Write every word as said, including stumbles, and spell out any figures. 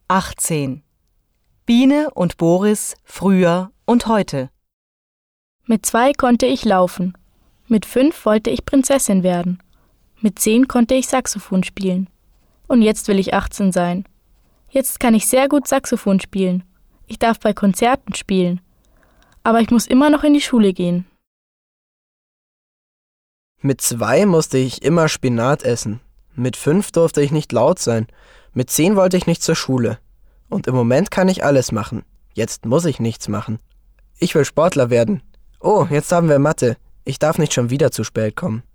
achtzehn. Biene und Boris früher und heute. Mit zwei konnte ich laufen. Mit fünf wollte ich Prinzessin werden. Mit zehn konnte ich Saxophon spielen. Und jetzt will ich achtzehn sein. Jetzt kann ich sehr gut Saxophon spielen. Ich darf bei Konzerten spielen. Aber ich muss immer noch in die Schule gehen. Mit zwei musste ich immer Spinat essen. Mit fünf durfte ich nicht laut sein. Mit zehn wollte ich nicht zur Schule. Und im Moment kann ich alles machen. Jetzt muss ich nichts machen. Ich will Sportler werden. Oh, jetzt haben wir Mathe. Ich darf nicht schon wieder zu spät kommen.